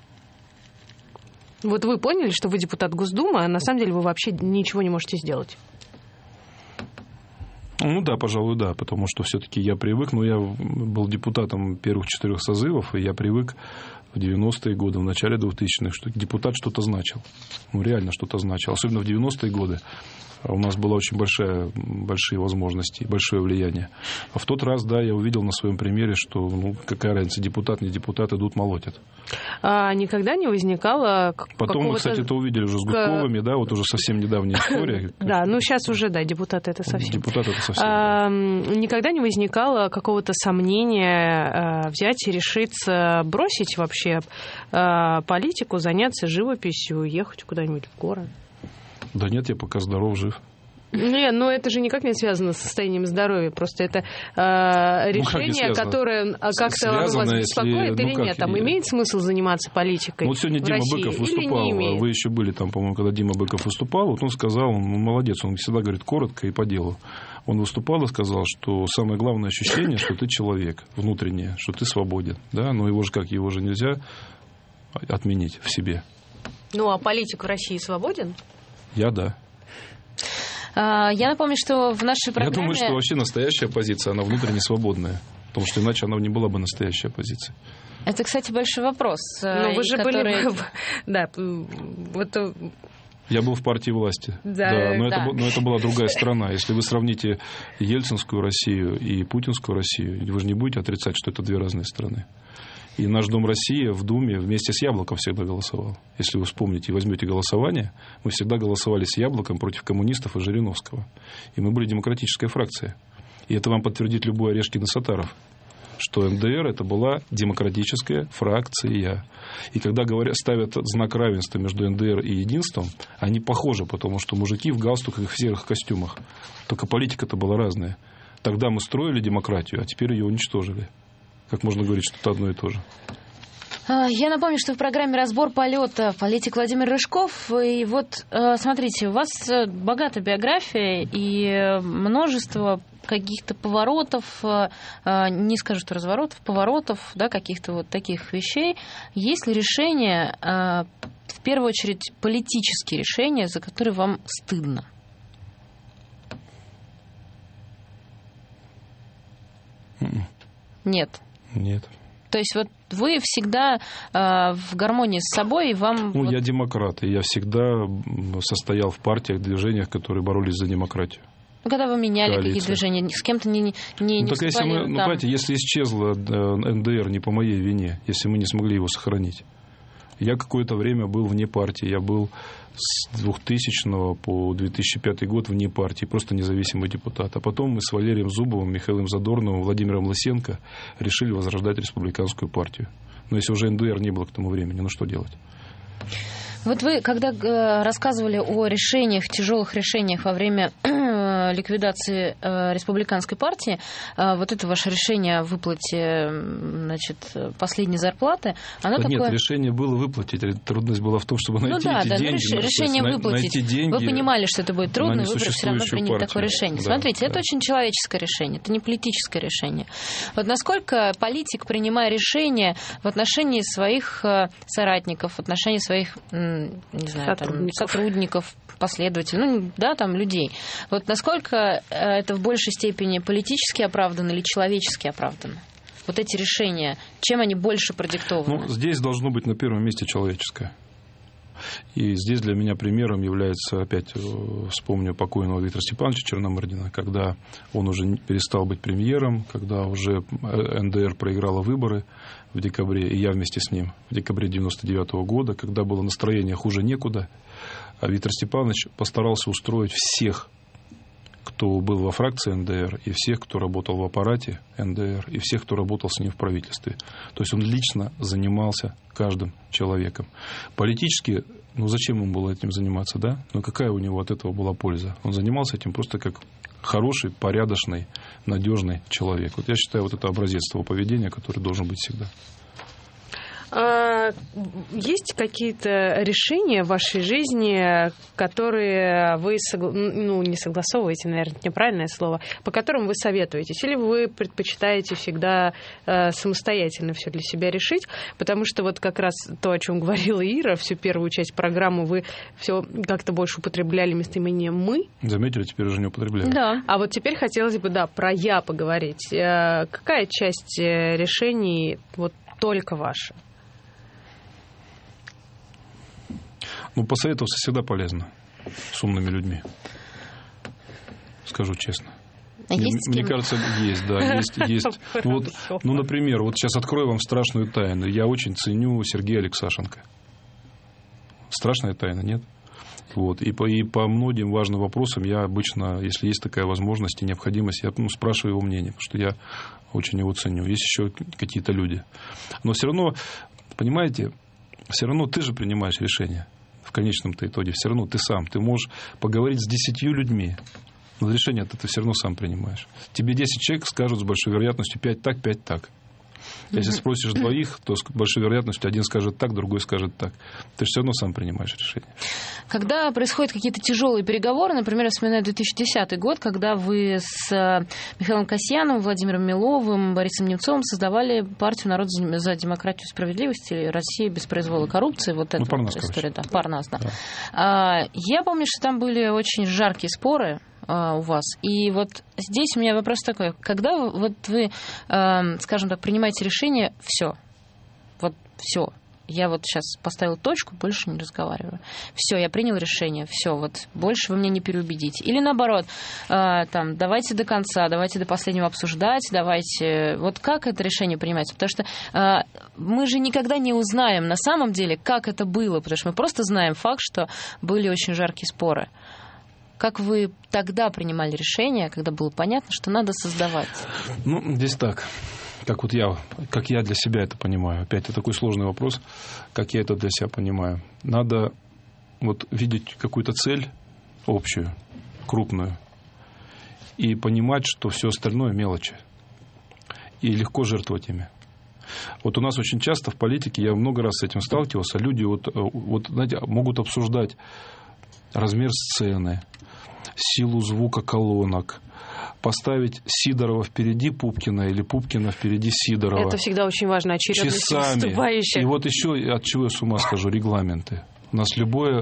Вот вы поняли, что вы депутат Госдумы, а на самом деле вы вообще ничего не можете сделать? Ну да, пожалуй, да, потому что все-таки я привык, я был депутатом первых 4 созывов, и я привык в 90-е годы, в начале 2000-х, что депутат что-то значил. Реально что-то значил. Особенно в 90-е годы у нас была очень большие возможности, большое влияние. А в тот раз, да, я увидел на своем примере, что какая разница, депутат, не депутат, идут, молотят. А никогда не возникало Потом мы, кстати, это увидели уже с Гудковыми, да, вот уже совсем недавняя история. Да, сейчас уже, да, депутаты это совсем. Депутаты это совсем. Никогда не возникало какого-то сомнения взять и решиться бросить вообще политику, заняться живописью, уехать куда-нибудь в город? Да нет, я пока здоров, жив. Нет, но это же никак не связано с состоянием здоровья. Просто это решение, которое как-то вас беспокоит или нет? Там имеет смысл заниматься политикой? Вот сегодня Дима Быков выступал. Вы еще были там, по-моему, когда Дима Быков выступал. Вот он сказал, он молодец, он всегда говорит коротко и по делу. Он выступал и сказал, что самое главное ощущение, что ты человек внутреннее, что ты свободен. Да? Но его же нельзя отменить в себе. А политик в России свободен? Да. Я напомню, что в нашей программе... Я думаю, что вообще настоящая оппозиция, она внутренне свободная. Потому что иначе она не была бы настоящей оппозицией. Это, кстати, большой вопрос. Но вы же были... Да, вот... Я был в партии власти. Да, но это была другая страна. Если вы сравните ельцинскую Россию и путинскую Россию, вы же не будете отрицать, что это 2 разные страны. И наш Дом России в Думе вместе с Яблоком всегда голосовал. Если вы вспомните и возьмете голосование, мы всегда голосовали с Яблоком против коммунистов и Жириновского. И мы были демократическая фракция. И это вам подтвердит любой Орешкин и Саттаров, что НДР это была демократическая фракция. И когда ставят знак равенства между НДР и единством, они похожи, потому что мужики в галстуках и в серых костюмах. Только политика-то была разная. Тогда мы строили демократию, а теперь ее уничтожили. Как можно говорить, что это одно и то же? Я напомню, что в программе «Разбор полета» политик Владимир Рыжков. И вот, смотрите, у вас богатая биография и множество каких-то поворотов, не скажу, что разворотов, поворотов, да, каких-то вот таких вещей. Есть ли решения, в первую очередь, политические решения, за которые вам стыдно? Нет. Нет. То есть вот вы всегда в гармонии с собой, и вам... Ну, я демократ, и я всегда состоял в партиях, движениях, которые боролись за демократию. Ну, когда вы меняли какие движения, с кем-то не так если мы, понимаете, если исчезла НДР не по моей вине, если мы не смогли его сохранить. Я какое-то время был вне партии. Я был с 2000 по 2005 год вне партии, просто независимый депутат. А потом мы с Валерием Зубовым, Михаилом Задорновым, Владимиром Лысенко решили возрождать республиканскую партию. Но если уже НДР не было к тому времени, ну что делать? Вот вы, когда рассказывали о решениях, тяжелых решениях во время ликвидации республиканской партии, вот это ваше решение о выплате, значит, последней зарплаты, оно такое... Нет, решение было выплатить. Трудность была в том, чтобы найти эти деньги. Решение выплатить. Вы понимали, что это будет трудно, и выбрали все равно принять такое решение. Да, смотрите, это очень человеческое решение, это не политическое решение. Вот насколько политик, принимая решение в отношении своих соратников, в отношении своих... не знаю, сотрудников, последователей, ну, да, там, людей. Вот насколько это в большей степени политически оправдано или человечески оправдано? Вот эти решения, чем они больше продиктованы? Ну, здесь должно быть на первом месте человеческое. И здесь для меня примером является, опять вспомню покойного Виктора Степановича Черномырдина, когда он уже перестал быть премьером, когда уже НДР проиграла выборы в декабре, и я вместе с ним в декабре 1999 года, когда было настроение хуже некуда, а Виктор Степанович постарался устроить всех, кто был во фракции НДР, и всех, кто работал в аппарате НДР, и всех, кто работал с ним в правительстве. То есть он лично занимался каждым человеком. Политически, ну зачем ему было этим заниматься, да? Но какая у него от этого была польза? Он занимался этим просто как хороший, порядочный, надежный человек. Вот я считаю, вот это образец того поведения, который должен быть всегда. Есть какие-то решения в вашей жизни, которые вы не согласовываете, наверное, неправильное слово, по которым вы советуетесь? Или вы предпочитаете всегда самостоятельно все для себя решить? Потому что вот как раз то, о чем говорила Ира, всю первую часть программы вы все как-то больше употребляли местоимение «мы». Заметили, теперь уже не употребляю. Да. А вот теперь хотелось бы, про «я» поговорить. Какая часть решений вот только ваша? Ну, посоветоваться всегда полезно с умными людьми. Скажу честно. Мне кажется, есть, да, есть. Ну, например, вот сейчас открою вам страшную тайну. Я очень ценю Сергея Алексашенко. Страшная тайна, нет? Вот. И по многим важным вопросам я обычно, если есть такая возможность и необходимость, я спрашиваю его мнение, потому что я очень его ценю. Есть еще какие-то люди. Но все равно, понимаете, все равно ты же принимаешь решение. В конечном-то итоге все равно ты сам. Ты можешь поговорить с 10 людьми, но решение ты все равно сам принимаешь. Тебе 10 человек скажут с большой вероятностью 5 так, 5 так. Если спросишь двоих, то с большой вероятностью один скажет так, другой скажет так. Ты же все равно сам принимаешь решение. Когда происходят какие-то тяжелые переговоры, например, я вспоминаю 2010 год, когда вы с Михаилом Касьяновым, Владимиром Миловым, Борисом Немцовым создавали партию «Народ за демократию и справедливость» или «Россия без произвола и коррупции». Вот эта история. Да, Парнас, да. Я помню, что там были очень жаркие споры у вас. И вот здесь у меня вопрос такой. Когда вот вы, скажем так, принимаете решение, все, я вот сейчас поставил точку, больше не разговариваю. Все, я принял решение, все, вот больше вы меня не переубедите. Или наоборот, там, давайте до конца, давайте до последнего обсуждать, давайте... Вот как это решение принимается? Потому что мы же никогда не узнаем на самом деле, как это было, потому что мы просто знаем факт, что были очень жаркие споры. Как вы тогда принимали решение, когда было понятно, что надо создавать? Ну, здесь так. Как я для себя это понимаю. Опять, это такой сложный вопрос, как я это для себя понимаю. Надо вот видеть какую-то цель общую, крупную, и понимать, что все остальное мелочи. И легко жертвовать ими. Вот у нас очень часто в политике, я много раз с этим сталкивался, люди знаете, могут обсуждать размер сцены, силу звука колонок, поставить Сидорова впереди Пупкина или Пупкина впереди Сидорова. Это всегда очень важно, очередность выступающих. И вот еще, от чего я с ума скажу, регламенты. У нас любое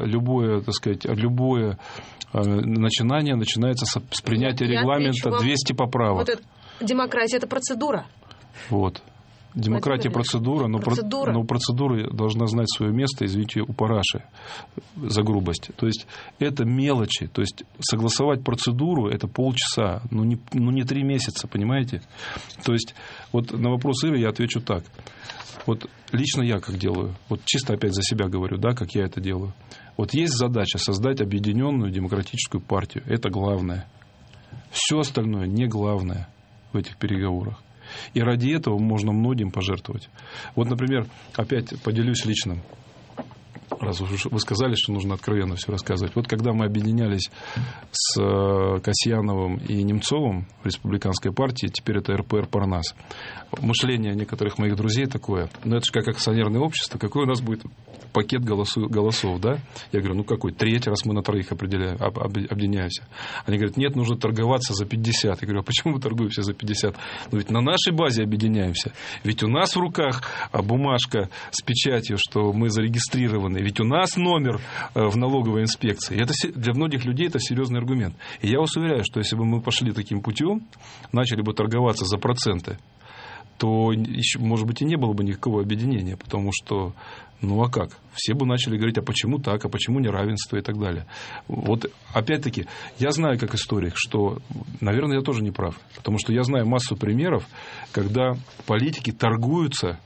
начинание начинается с принятия регламента, 200 поправок. Вот демократия – это процедура. Вот. Демократия – процедура, но процедура должна знать свое место, извините, у параши за грубость. То есть, это мелочи. То есть, согласовать процедуру – это полчаса, не 3 месяца, понимаете? То есть, вот на вопрос Иры я отвечу так. Вот лично я как делаю, вот чисто опять за себя говорю, да, как я это делаю. Вот есть задача создать объединенную демократическую партию. Это главное. Все остальное не главное в этих переговорах. И ради этого можно многим пожертвовать. Вот, например, опять поделюсь личным. Раз вы сказали, что нужно откровенно все рассказывать. Вот когда мы объединялись с Касьяновым и Немцовым в республиканской партии, теперь это РПР Парнас, мышление некоторых моих друзей такое, это же как акционерное общество, какой у нас будет пакет голосов, да? Я говорю, какой? 3, раз мы на 3 объединяемся. Они говорят, нет, нужно торговаться за 50. Я говорю, а почему мы торгуемся за 50? Ну, ведь на нашей базе объединяемся. Ведь у нас в руках бумажка с печатью, что мы зарегистрированы. Ведь у нас номер в налоговой инспекции. И это для многих людей это серьезный аргумент. И я вас уверяю, что если бы мы пошли таким путем, начали бы торговаться за проценты, то, может быть, и не было бы никакого объединения, потому что, а как? Все бы начали говорить, а почему так, а почему неравенство и так далее. Вот, опять-таки, я знаю, как историк, что, наверное, я тоже не прав, потому что я знаю массу примеров, когда политики торгуются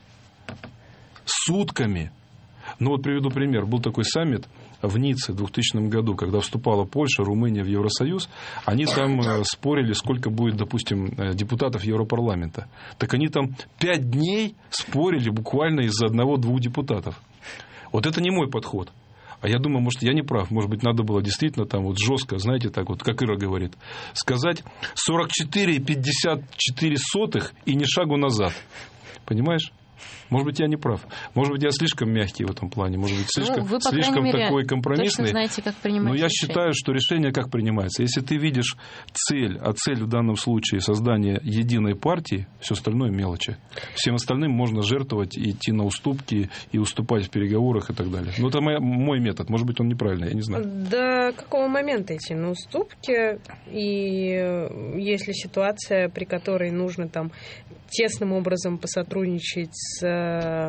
сутками. Вот приведу пример. Был такой саммит в Ницце в 2000 году, когда вступала Польша, Румыния в Евросоюз, они там спорили, сколько будет, допустим, депутатов Европарламента. Так они там 5 дней спорили буквально из-за 1-2 депутатов. Вот это не мой подход. А я думаю, может, я не прав. Может быть, надо было действительно там вот жестко, знаете, так вот, как Ира говорит, сказать 44,54 и ни шагу назад. Понимаешь? Может быть, я не прав. Может быть, я слишком мягкий в этом плане. Может быть, слишком мере, такой компромиссный. Знаете, как принимать но я решение. считаю, что решение как принимается. Если ты видишь цель, а цель в данном случае создание единой партии, все остальное мелочи. Всем остальным можно жертвовать, идти на уступки и уступать в переговорах и так далее. Но это мой метод. Может быть, он неправильный, я не знаю. До какого момента идти на уступки? И есть ли ситуация, при которой нужно там тесным образом посотрудничать с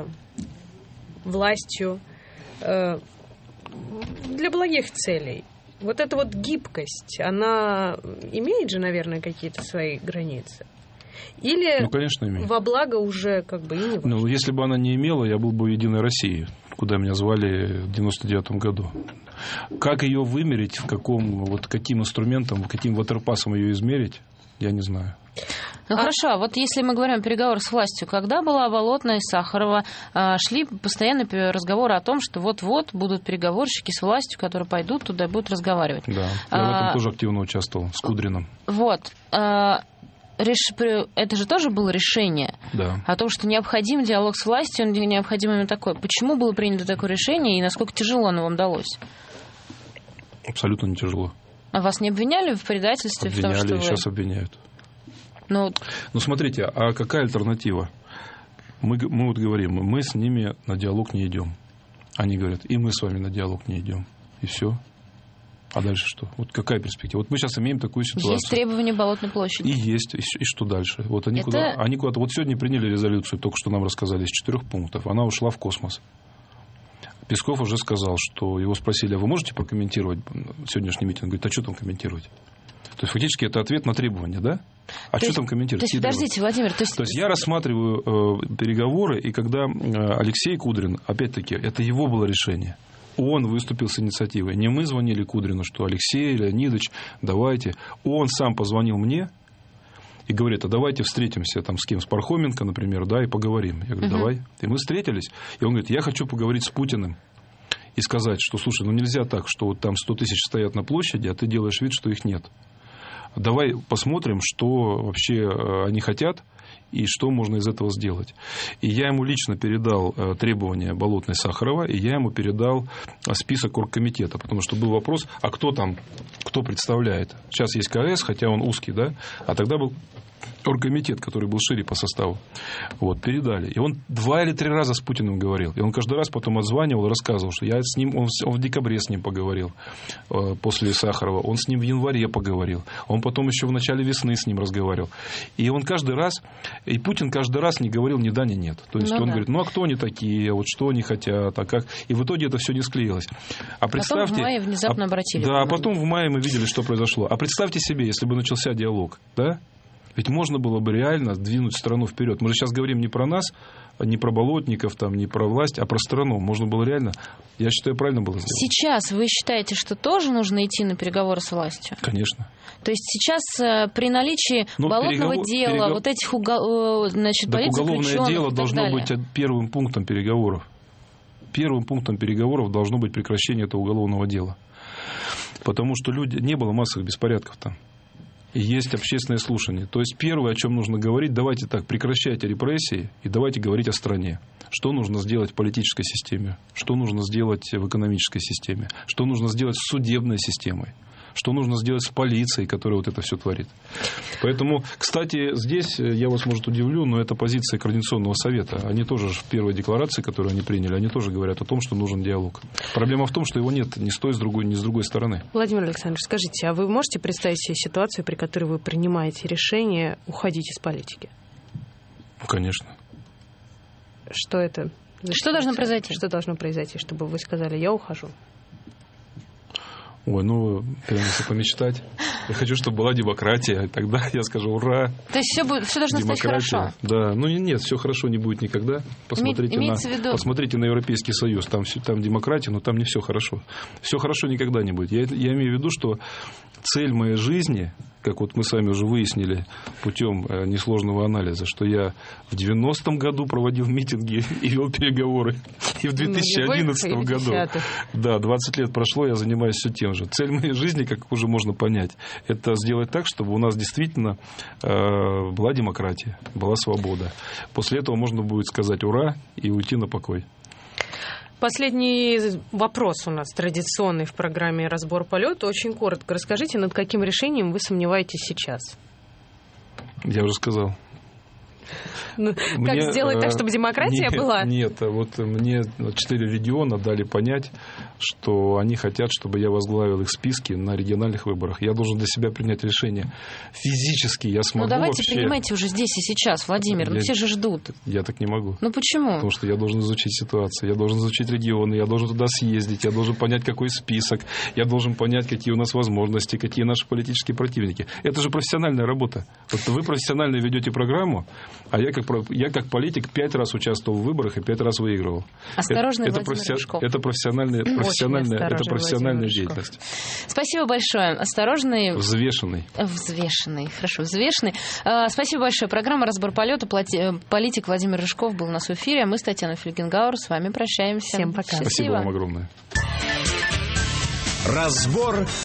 властью для благих целей? Вот эта вот гибкость, она имеет же, наверное, какие-то свои границы? Или конечно, имеет. Во благо уже как бы и не важно? Если бы она не имела, я был бы в «Единой России», куда меня звали в 99-м году. Как ее вымерить, каким инструментом, каким ватерпасом ее измерить, я не знаю. Хорошо, а вот если мы говорим о переговорах с властью, когда была Болотная и Сахарова, шли постоянно разговоры о том, что вот-вот будут переговорщики с властью, которые пойдут туда и будут разговаривать. Да, я в этом тоже активно участвовал, с Кудриным. Вот. Это же тоже было решение о том, что необходим диалог с властью, он необходим именно такой. Почему было принято такое решение и насколько тяжело оно вам далось? Абсолютно не тяжело. А вас не обвиняли в предательстве? Обвиняли, в том, что и сейчас обвиняют. Смотрите, а какая альтернатива? Мы вот говорим, мы с ними на диалог не идем. Они говорят, и мы с вами на диалог не идем. И все. А дальше что? Вот какая перспектива? Вот мы сейчас имеем такую ситуацию. Есть требования Болотной площади. И есть. И что дальше? Вот они куда-то... Вот сегодня приняли резолюцию, только что нам рассказали, из 4 пунктов. Она ушла в космос. Песков уже сказал, что его спросили, а вы можете прокомментировать сегодняшний митинг? Он говорит, а что там комментировать? То есть, фактически, это ответ на требования, да? А что там комментировать? То есть, подождите, Владимир, то есть я рассматриваю переговоры, и когда Алексей Кудрин, опять-таки, это его было решение. Он выступил с инициативой. Не мы звонили Кудрину, что Алексей Леонидович, давайте. Он сам позвонил мне и говорит, а давайте встретимся там с кем, с Пархоменко, например, да, и поговорим. Я говорю, давай. И мы встретились. И он говорит, я хочу поговорить с Путиным и сказать, что, слушай, ну нельзя так, что вот там 100 тысяч стоят на площади, а ты делаешь вид, что их нет. Давай посмотрим, что вообще они хотят и что можно из этого сделать. И я ему лично передал требования Болотной, Сахарова, и я ему передал список оргкомитета, потому что был вопрос, а кто там, кто представляет. Сейчас есть КС, хотя он узкий, да, а тогда был оргкомитет, который был шире по составу. Вот, передали. И он 2 или 3 раза с Путиным говорил. И он каждый раз потом отзванивал и рассказывал, что я с ним, он в декабре с ним поговорил, после Сахарова. Он с ним в январе поговорил. Он потом еще в начале весны с ним разговаривал. И он каждый раз, и Путин каждый раз не говорил ни да, ни нет. То есть он говорит, ну а кто они такие, вот что они хотят, а как. И в итоге это все не склеилось. А представьте, потом в мае внезапно обратили. Да, а потом в мае мы видели, что произошло. А представьте себе, если бы начался диалог, да? Ведь можно было бы реально двинуть страну вперед. Мы же сейчас говорим не про нас, не про болотников, там, не про власть, а про страну. Можно было реально, я считаю, правильно было сделать. Сейчас вы считаете, что тоже нужно идти на переговоры с властью? Конечно. То есть сейчас при наличии болотного дела, вот этих уголовное дело должно быть первым пунктом переговоров. Первым пунктом переговоров должно быть прекращение этого уголовного дела. Потому что не было массовых беспорядков там. И есть общественное слушание. То есть первое, о чем нужно говорить, давайте так, прекращайте репрессии и давайте говорить о стране. Что нужно сделать в политической системе, что нужно сделать в экономической системе, что нужно сделать с судебной системой, что нужно сделать с полицией, которая вот это все творит. Поэтому, кстати, здесь я вас, может, удивлю, но это позиция Координационного совета. Они тоже в первой декларации, которую они приняли, они тоже говорят о том, что нужен диалог. Проблема в том, что его нет ни с той, ни с другой стороны. Владимир Александрович, скажите, а вы можете представить себе ситуацию, при которой вы принимаете решение уходить из политики? Ну, конечно. Что это? Что должно произойти? Что должно произойти, чтобы вы сказали, я ухожу? Ой, ну, прямо если помечтать. Я хочу, чтобы была демократия, тогда я скажу ура. То есть все должно стать хорошо? Да, ну нет, все хорошо не будет никогда. Посмотрите на Европейский Союз, там демократия, но там не все хорошо. Все хорошо никогда не будет. Я имею в виду, что цель моей жизни, как вот мы с вами уже выяснили путем несложного анализа, что я в 90-м году проводил митинги и вел переговоры, и в 2011 году. Да, 20 лет прошло, я занимаюсь все тем же. Цель моей жизни, как уже можно понять, это сделать так, чтобы у нас действительно была демократия, была свобода. После этого можно будет сказать ура и уйти на покой. Последний вопрос у нас традиционный в программе «Разбор полета». Очень коротко расскажите, над каким решением вы сомневаетесь сейчас? Я уже сказал. Как сделать так, чтобы демократия была? Нет, вот мне 4 региона дали понять, что они хотят, чтобы я возглавил их списки на региональных выборах. Я должен для себя принять решение. Физически я смогу давайте принимайте уже здесь и сейчас, Владимир, все же ждут. Я так не могу. Ну почему? Потому что я должен изучить ситуацию, я должен изучить регионы, я должен туда съездить, я должен понять, какой список, я должен понять, какие у нас возможности, какие наши политические противники. Это же профессиональная работа. Вот вы профессионально ведете программу, а я как политик 5 раз участвовал в выборах и 5 раз выигрывал. Осторожно, Владимир Рыжков. Это профессиональная деятельность. Спасибо большое. Осторожный. Взвешенный. Хорошо, взвешенный. Спасибо большое. Программа «Разбор полета». Политик Владимир Рыжков был у нас в эфире. А мы с Татьяной Фельгенгауэр с вами прощаемся. Всем пока. Спасибо вам огромное. Разбор